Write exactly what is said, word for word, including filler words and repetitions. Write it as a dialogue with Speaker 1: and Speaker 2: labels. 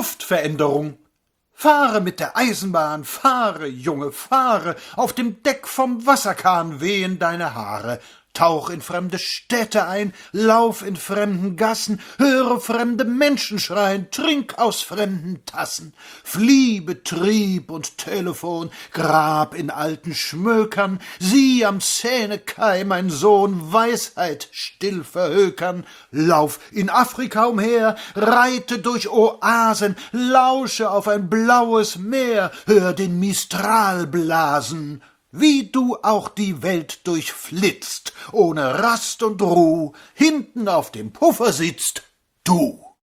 Speaker 1: Luftveränderung. Fahre mit der Eisenbahn, fahre, Junge, fahre, auf dem Deck vom Wasserkahn wehen deine Haare. Tauch in fremde Städte ein, lauf in fremden Gassen, höre fremde Menschen schreien, trink aus fremden Tassen. Flieh Betrieb und Telefon, grab in alten Schmökern, sieh am Szenekai, mein Sohn, Weisheit still verhökern. Lauf in Afrika umher, reite durch Oasen, lausche auf ein blaues Meer, hör den Mistral blasen. Wie du auch die Welt durchflitzt, ohne Rast und Ruh, hinten auf dem Puffer sitzt du.